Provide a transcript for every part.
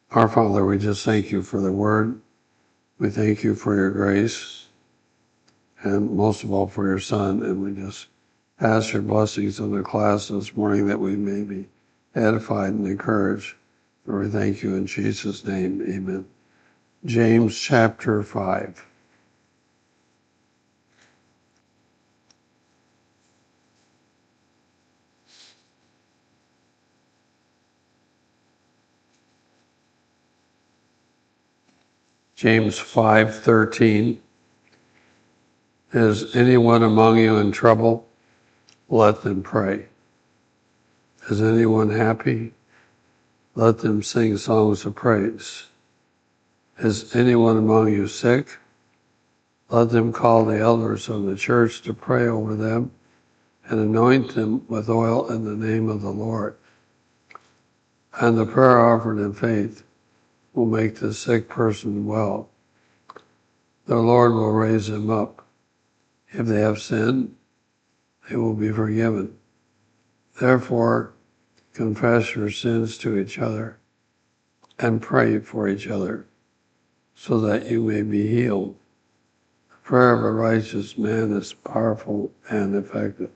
Our Father, we just thank you for the word. We thank you for your grace and most of all for your Son. And we just ask your blessings on the class this morning that we may be edified and encouraged. And we thank you in Jesus' name. Amen. James chapter 5. James 5:13. Is anyone among you in trouble? Let them pray. Is anyone happy? Let them sing songs of praise. Is anyone among you sick? Let them call the elders of the church to pray over them and anoint them with oil in the name of the Lord. And the prayer offered in faith will make the sick person well. The Lord will raise him up. If they have sinned, they will be forgiven. Therefore, confess your sins to each other and pray for each other so that you may be healed. The prayer of a righteous man is powerful and effective.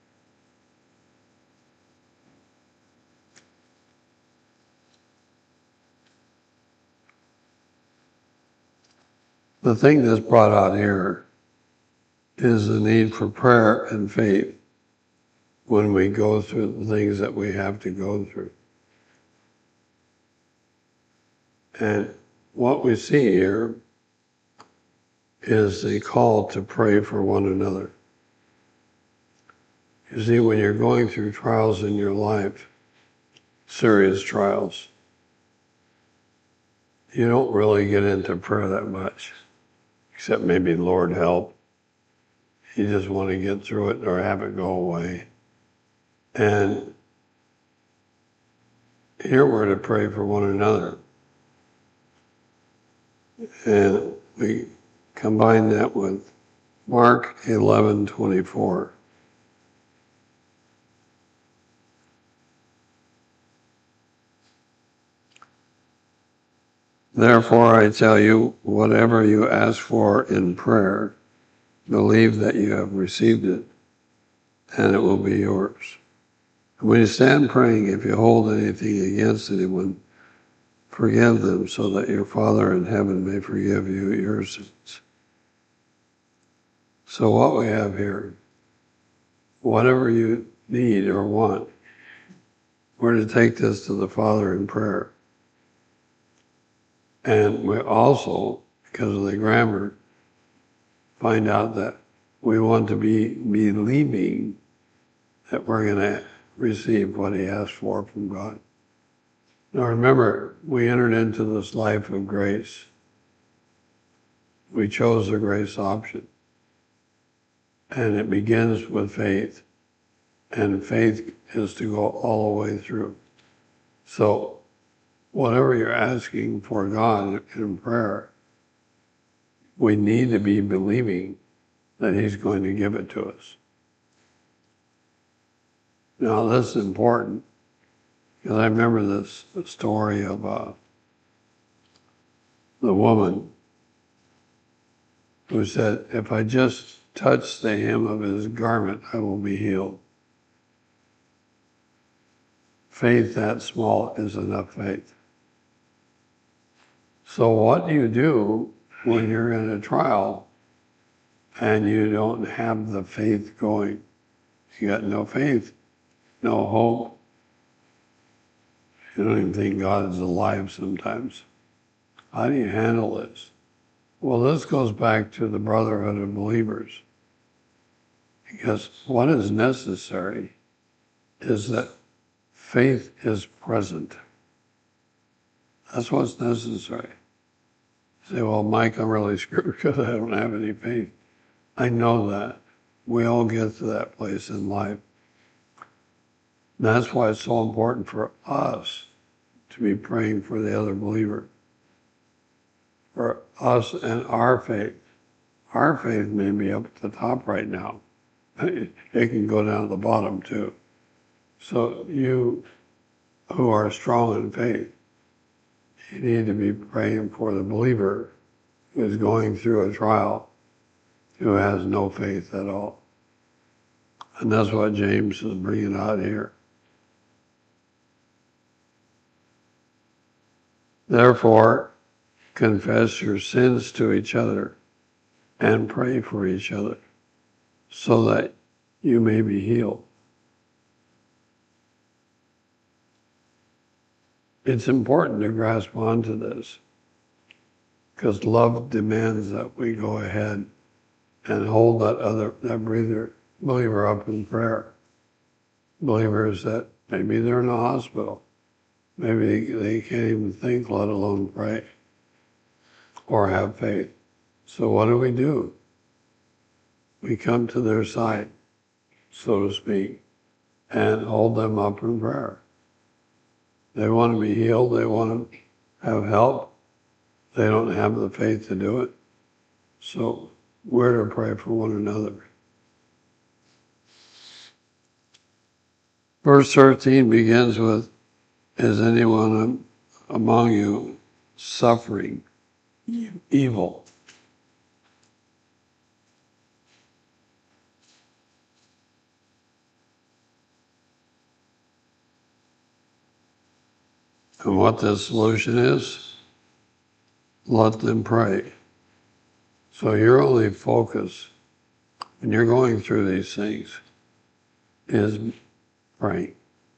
The thing that's brought out here is the need for prayer and faith when we go through the things that we have to go through. And what we see here is the call to pray for one another. You see, when you're going through trials in your life, serious trials, you don't really get into prayer that much, except maybe Lord help. You just want to get through it or have it go away. And here we're to pray for one another. And we combine that with Mark 11:24. Therefore I tell you, whatever you ask for in prayer, believe that you have received it, and it will be yours. And when you stand praying, if you hold anything against anyone, forgive them so that your Father in heaven may forgive you your sins. So what we have here, whatever you need or want, we're to take this to the Father in prayer. And we also, because of the grammar, find out that we want to be believing that we're going to receive what he asked for from God. Now remember, we entered into this life of grace. We chose the grace option. And it begins with faith. And faith is to go all the way through. So whatever you're asking for God in prayer, we need to be believing that he's going to give it to us. Now this is important, because I remember this story of the woman who said, if I just touch the hem of his garment, I will be healed. Faith that small is enough faith. So what do you do when you're in a trial and you don't have the faith going? You got no faith, no hope. You don't even think God is alive sometimes. How do you handle this? Well, this goes back to the brotherhood of believers. Because what is necessary is that faith is present. That's what's necessary. You say, well, Mike, I'm really screwed because I don't have any faith. I know that. We all get to that place in life. And that's why it's so important for us to be praying for the other believer. For us and our faith. Our faith may be up at the top right now. It can go down to the bottom too. So you who are strong in faith, You need to be praying for the believer who is going through a trial, who has no faith at all. And that's what James is bringing out here. Therefore, confess your sins to each other and pray for each other so that you may be healed. It's important to grasp onto this because love demands that we go ahead and hold that believer up in prayer. Believers that maybe they're in the hospital, maybe they can't even think, let alone pray or have faith. So what do? We come to their side, so to speak, and hold them up in prayer. They want to be healed, they want to have help, they don't have the faith to do it. So we're to pray for one another. Verse 13 begins with, is anyone among you suffering evil? And what the solution is, let them pray. So your only focus when you're going through these things is praying.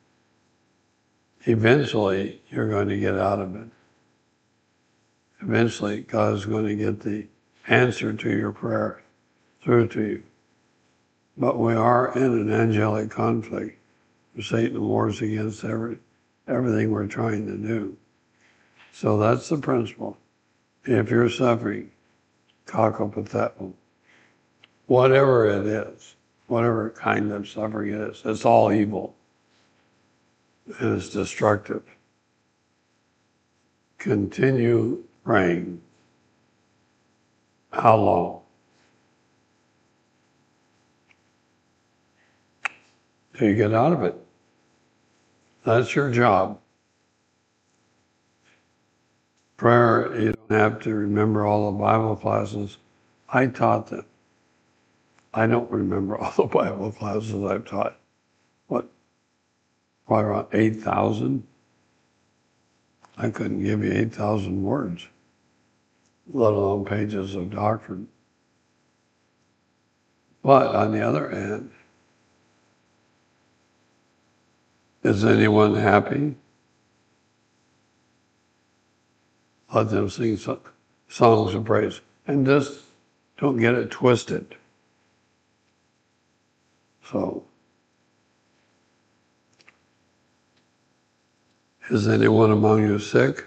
Eventually, you're going to get out of it. Eventually, God is going to get the answer to your prayer through to you. But we are in an angelic conflict. Satan wars against everything we're trying to do. So that's the principle. If you're suffering, kakopathetmo, whatever it is, whatever kind of suffering it is, it's all evil. And it's destructive. Continue praying. How long? Till you get out of it. That's your job. Prayer, you don't have to remember all the Bible classes. I taught them. I don't remember all the Bible classes I've taught. What? Probably around 8,000? I couldn't give you 8,000 words, let alone pages of doctrine. But on the other hand, is anyone happy? Let them sing songs of praise. And just don't get it twisted. So, is anyone among you sick?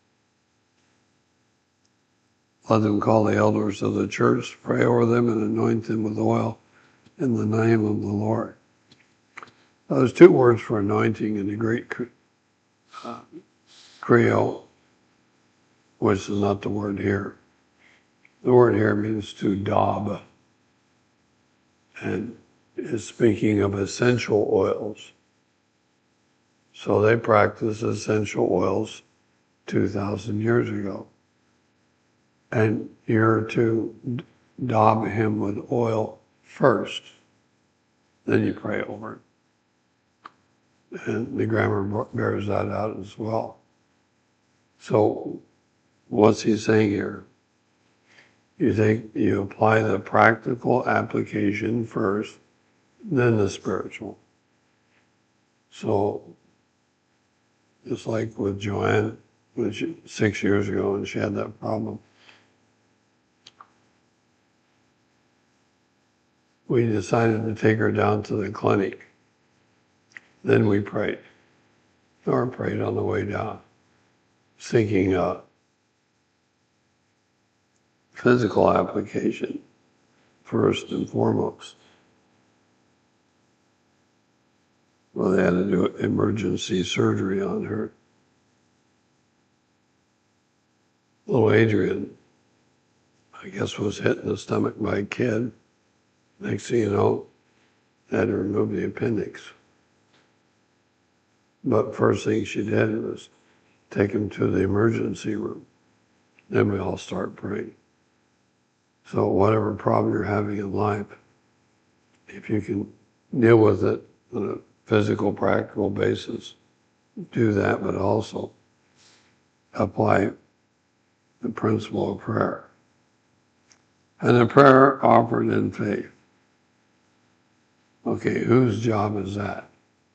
Let them call the elders of the church, pray over them, and anoint them with oil in the name of the Lord. Now, there's two words for anointing in the Greek Creole, which is not the word here. The word here means to daub, and is speaking of essential oils. So they practiced essential oils 2,000 years ago. And you're to daub him with oil first, then you pray over it. And the grammar bears that out as well. So what's he saying here? You apply the practical application first, then the spiritual. So it's like with Joanne, 6 years ago, when she had that problem. We decided to take her down to the clinic. Then we prayed. Or prayed on the way down, seeking a physical application first and foremost. Well, they had to do emergency surgery on her. Little Adrian, I guess, was hit in the stomach by a kid. Next thing you know, they had to remove the appendix. But first thing she did was take them to the emergency room. Then we all start praying. So whatever problem you're having in life, if you can deal with it on a physical, practical basis, do that, but also apply the principle of prayer. And a prayer offered in faith. Okay, whose job is that?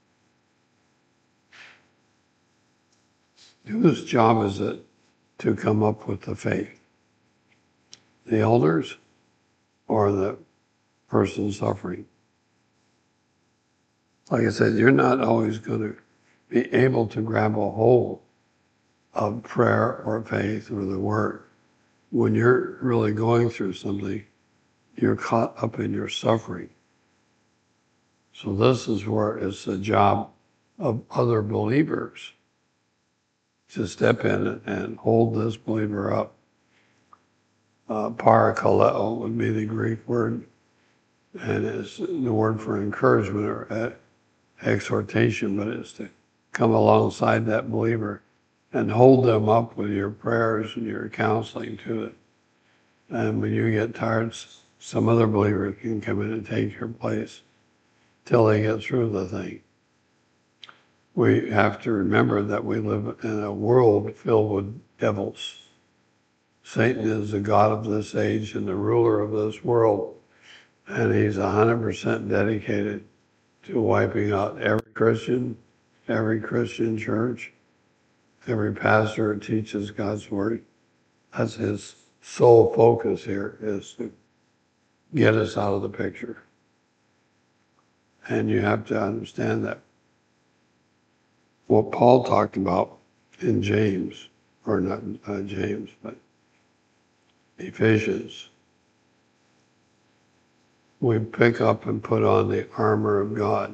Whose job is it to come up with the faith? The elders or the person suffering? Like I said, you're not always going to be able to grab a hold of prayer or faith or the word. When you're really going through something, you're caught up in your suffering. So this is where it's the job of other believers to step in and hold this believer up. Parakaleo would be the Greek word, and it's the word for encouragement or exhortation, but it's to come alongside that believer and hold them up with your prayers and your counseling to it. And when you get tired, some other believer can come in and take your place till they get through the thing. We have to remember that we live in a world filled with devils. Satan is the god of this age and the ruler of this world, and he's 100% dedicated to wiping out every Christian church, every pastor who teaches God's word. That's his sole focus here, is to get us out of the picture. And you have to understand that what Paul talked about in James, or not James, but Ephesians, we pick up and put on the armor of God.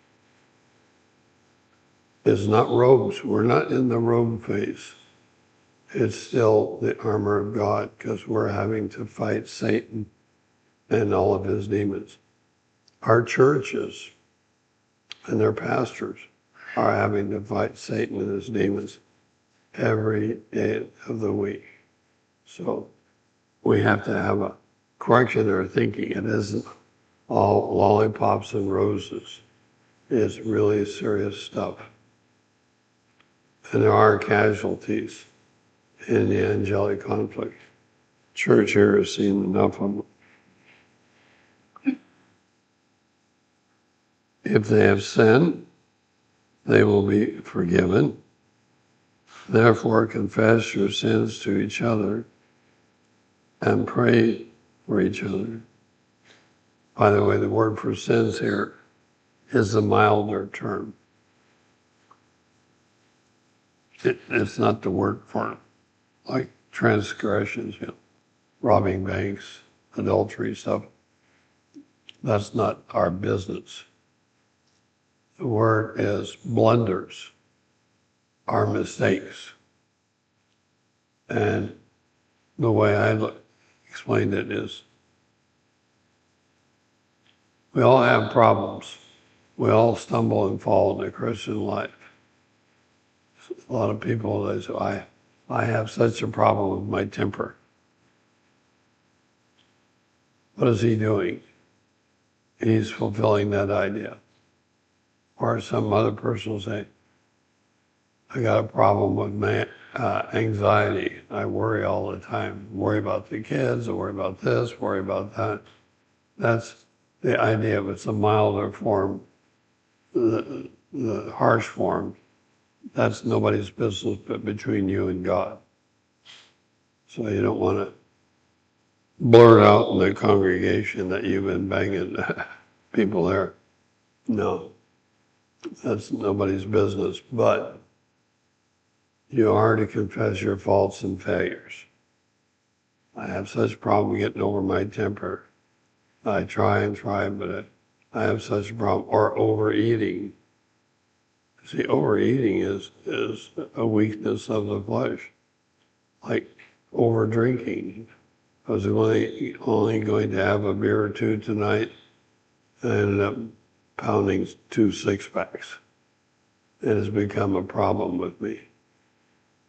It's not robes. We're not in the robe phase. It's still the armor of God, because we're having to fight Satan and all of his demons. Our churches and their pastors are having to fight Satan and his demons every day of the week. So we have to have a correction in our thinking. It isn't all lollipops and roses. It's really serious stuff. And there are casualties in the angelic conflict. Church here has seen enough of them. If they have sinned, they will be forgiven. Therefore, confess your sins to each other and pray for each other. By the way, the word for sins here is a milder term. It's not the word for, like, transgressions, robbing banks, adultery stuff. That's not our business. The word is blunders, our mistakes. And the way I explained it is, we all have problems. We all stumble and fall in the Christian life. A lot of people, they say, I have such a problem with my temper. What is he doing? He's fulfilling that idea. Or some other person will say, I got a problem with my anxiety. I worry all the time. Worry about the kids, I worry about this, worry about that. That's the idea of it's a milder form. The harsh form, that's nobody's business but between you and God. So you don't want to blurt out in the congregation that you've been banging people there. No, that's nobody's business. But you are to confess your faults and failures. I have such a problem getting over my temper. I try and try, but I have such a problem. Or overeating. See, overeating is a weakness of the flesh. Like over drinking. I was only going to have a beer or two tonight. I ended up pounding 2 6-packs. It has become a problem with me.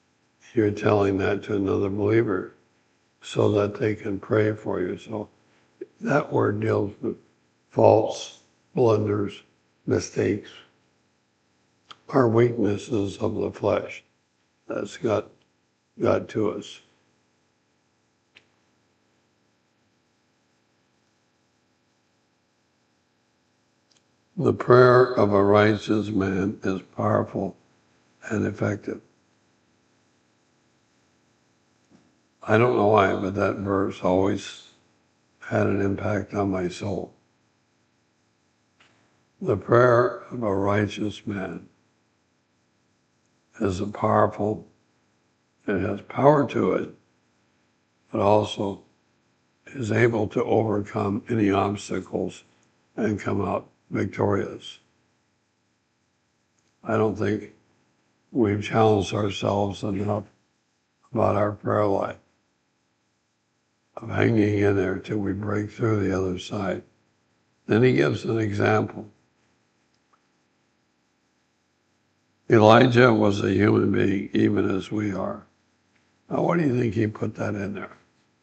You're telling that to another believer so that they can pray for you. So that word deals with faults, blunders, mistakes, our weaknesses of the flesh. That's got to us. The prayer of a righteous man is powerful and effective. I don't know why, but that verse always had an impact on my soul. The prayer of a righteous man is powerful. It has power to it, but also is able to overcome any obstacles and come out victorious. I don't think we've challenged ourselves enough about our prayer life, of hanging in there till we break through the other side. Then he gives an example. Elijah was a human being, even as we are. Now, what do you think he put that in there?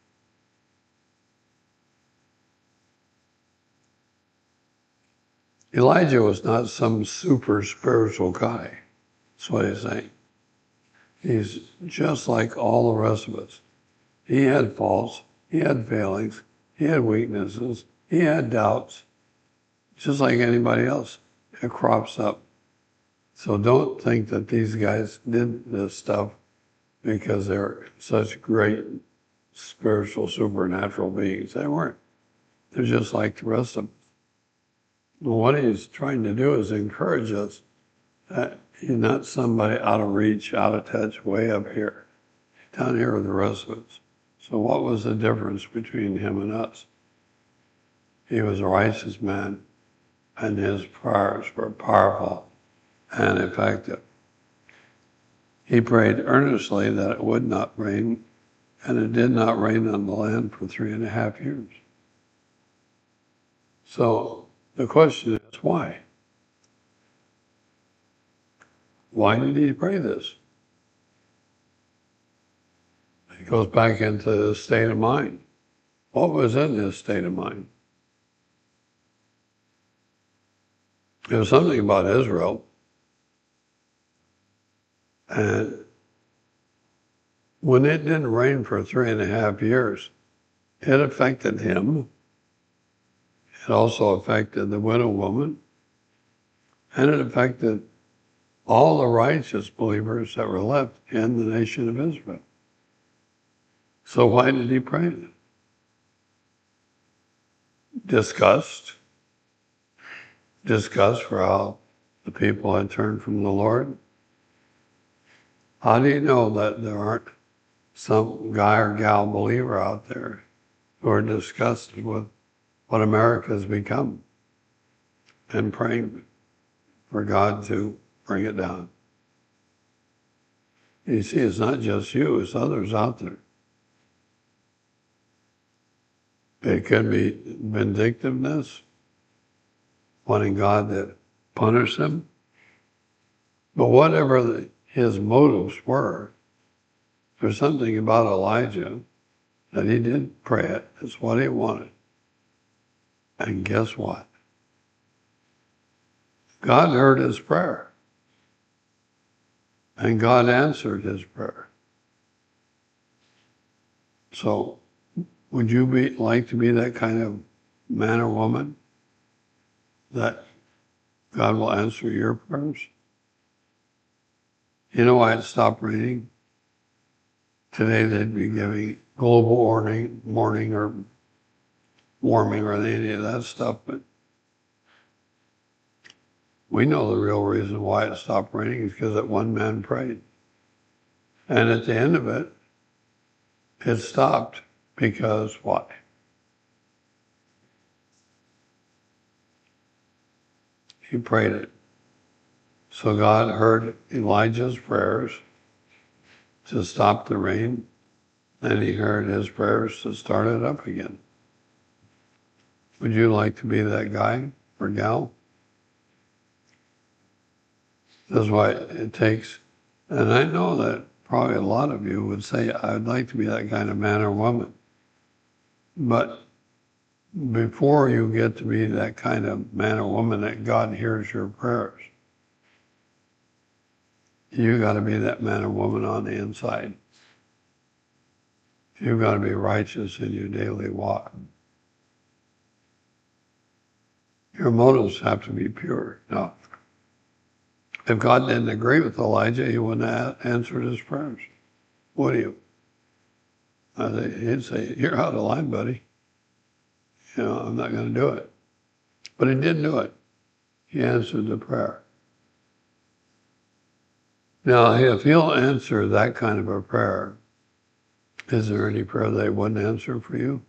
Elijah was not some super spiritual guy. That's what he's saying. He's just like all the rest of us. He had faults, he had failings, he had weaknesses, he had doubts, just like anybody else. It crops up. So don't think that these guys did this stuff because they're such great spiritual, supernatural beings. They weren't. They're just like the rest of them. What he's trying to do is encourage us that he's not somebody out of reach, out of touch, way up here, down here with the rest of us. So what was the difference between him and us? He was a righteous man, and his prayers were powerful and effective. He prayed earnestly that it would not rain, and it did not rain on the land for 3.5 years. So the question is, why? Why did he pray this? It goes back into the state of mind. What was in his state of mind? There was something about Israel. And when it didn't rain for 3.5 years, it affected him. It also affected the widow woman. And it affected all the righteous believers that were left in the nation of Israel. So why did he pray? Disgust. Disgust for how the people had turned from the Lord. How do you know that there aren't some guy or gal believer out there who are disgusted with what America has become and praying for God to bring it down? You see, it's not just you, it's others out there. It could be vindictiveness, wanting God to punish them. But whatever his motives were, there's something about Elijah that he did pray it. It's what he wanted. And guess what? God heard his prayer. And God answered his prayer. So, would you like to be that kind of man or woman that God will answer your prayers? You know why it stopped raining? Today they'd be giving global warning or warming or any of that stuff, but we know the real reason why it stopped raining is because that one man prayed. And at the end of it, it stopped because what? He prayed it. So God heard Elijah's prayers to stop the rain, and he heard his prayers to start it up again. Would you like to be that guy or gal? That's why it takes, and I know that probably a lot of you would say, I'd like to be that kind of man or woman. But before you get to be that kind of man or woman that God hears your prayers, you got to be that man or woman on the inside. You've got to be righteous in your daily walk. Your motives have to be pure. Now, if God didn't agree with Elijah, he wouldn't have answered his prayers, would he? He'd say, you're out of line, buddy. I'm not going to do it. But he did do it. He answered the prayer. Now, if he'll answer that kind of a prayer, is there any prayer that he wouldn't answer for you?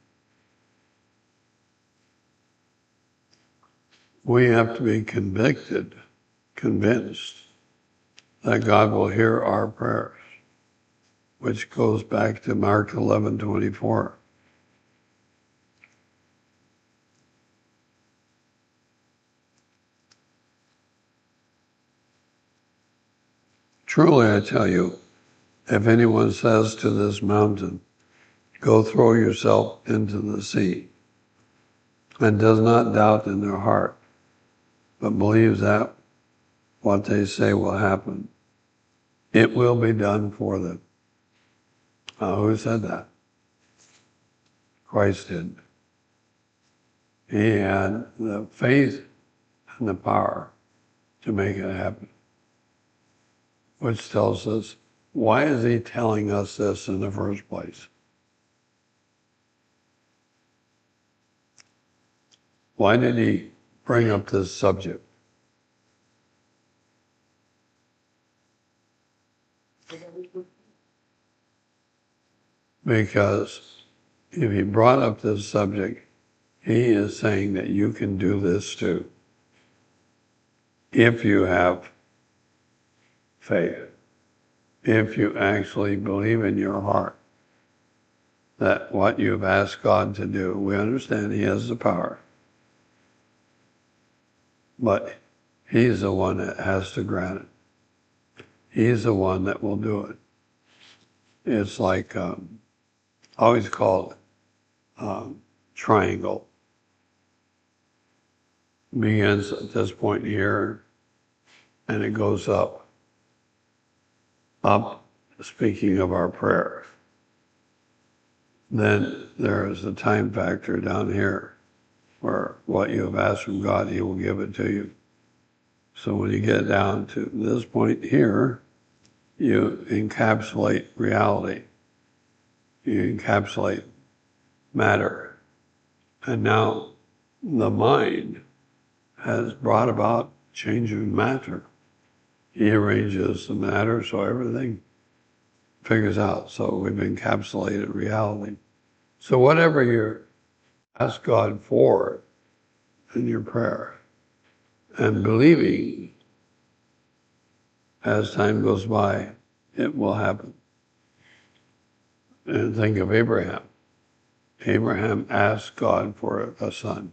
We have to be convinced that God will hear our prayers, which goes back to Mark 11:24. Truly, I tell you, if anyone says to this mountain, go throw yourself into the sea, and does not doubt in their heart, but believes that what they say will happen, it will be done for them. Who said that? Christ did. He had the faith and the power to make it happen. Which tells us, why is he telling us this in the first place? Why did he bring up this subject? Because if he brought up this subject, he is saying that you can do this too. If you have faith, if you actually believe in your heart that what you've asked God to do, we understand he has the power, but he's the one that has to grant it. He's the one that will do it. It's like, I always call it triangle. Begins at this point here, and it goes up. Up, speaking of our prayer. Then there is a time factor down here where what you have asked from God, he will give it to you. So when you get down to this point here, you encapsulate reality. You encapsulate matter. And now the mind has brought about change of matter. He arranges the matter so everything figures out. So we've encapsulated reality. So whatever you ask God for in your prayer, and believing as time goes by, it will happen. And think of Abraham. Abraham asked God for a son.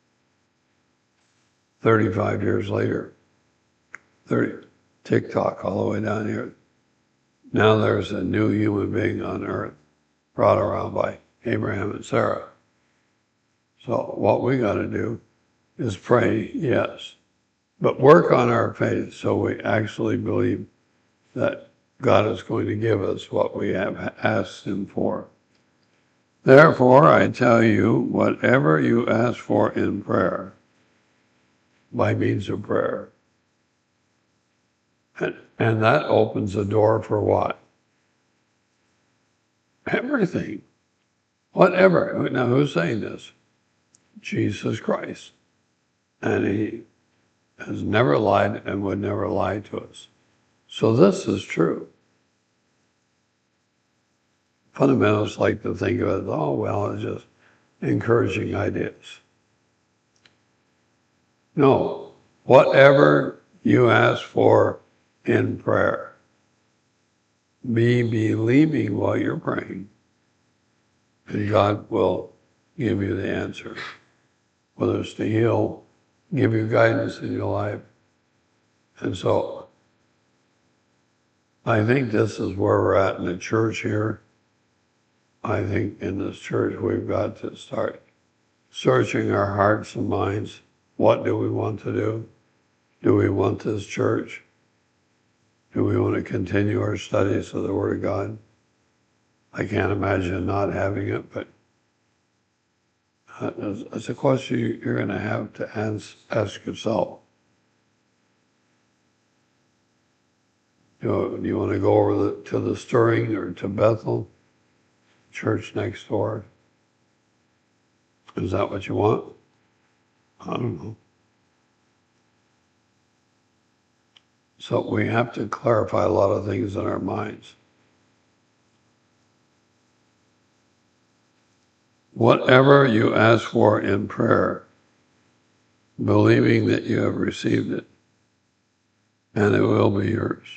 35 years later, 30, tick-tock all the way down here. Now there's a new human being on earth brought around by Abraham and Sarah. So what we got to do is pray, yes, but work on our faith so we actually believe that God is going to give us what we have asked him for. Therefore, I tell you, whatever you ask for in prayer, by means of prayer, and that opens the door for what? Everything. Whatever. Now, who's saying this? Jesus Christ. And he has never lied and would never lie to us. So this is true. Fundamentalists like to think of it, oh, well, it's just encouraging ideas. No. Whatever you ask for in prayer, be believing while you're praying, and God will give you the answer. Whether it's to heal, give you guidance in your life. And so, I think this is where we're at in the church here. I think in this church we've got to start searching our hearts and minds. What do we want to do? Do we want this church? Do we want to continue our studies of the Word of God? I can't imagine not having it, but it's a question you're going to have to ask yourself. Do you want to go over to the Stirring or to Bethel, church next door? Is that what you want? I don't know. So we have to clarify a lot of things in our minds. Whatever you ask for in prayer, believing that you have received it, and it will be yours.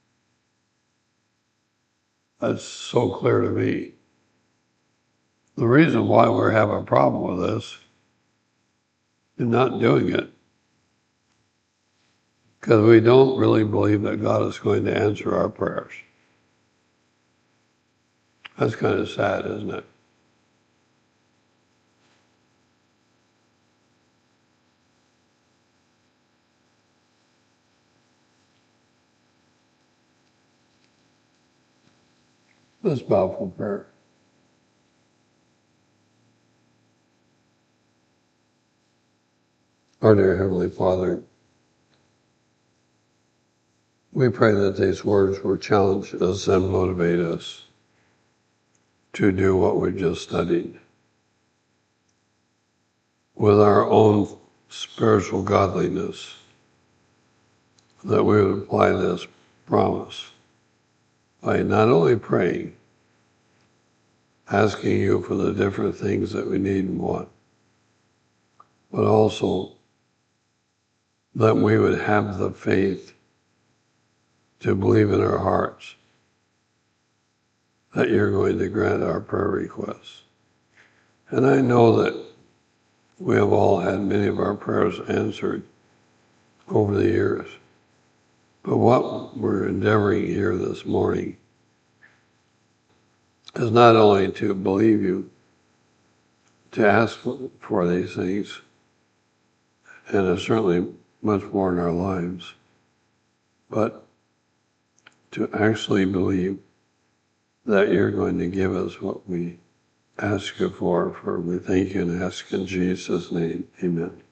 That's so clear to me. The reason why we're having a problem with this and not doing it, because we don't really believe that God is going to answer our prayers. That's kind of sad, isn't it? Let's bow for prayer. Our dear Heavenly Father, we pray that these words will challenge us and motivate us to do what we've just studied. With our own spiritual godliness, that we would apply this promise by not only praying, asking you for the different things that we need and want, but also that we would have the faith to believe in our hearts that you're going to grant our prayer requests. And I know that we have all had many of our prayers answered over the years. But what we're endeavoring here this morning is not only to believe you, to ask for these things, and it's certainly much more in our lives, but to actually believe that you're going to give us what we ask you for we thank you and ask in Jesus' name. Amen.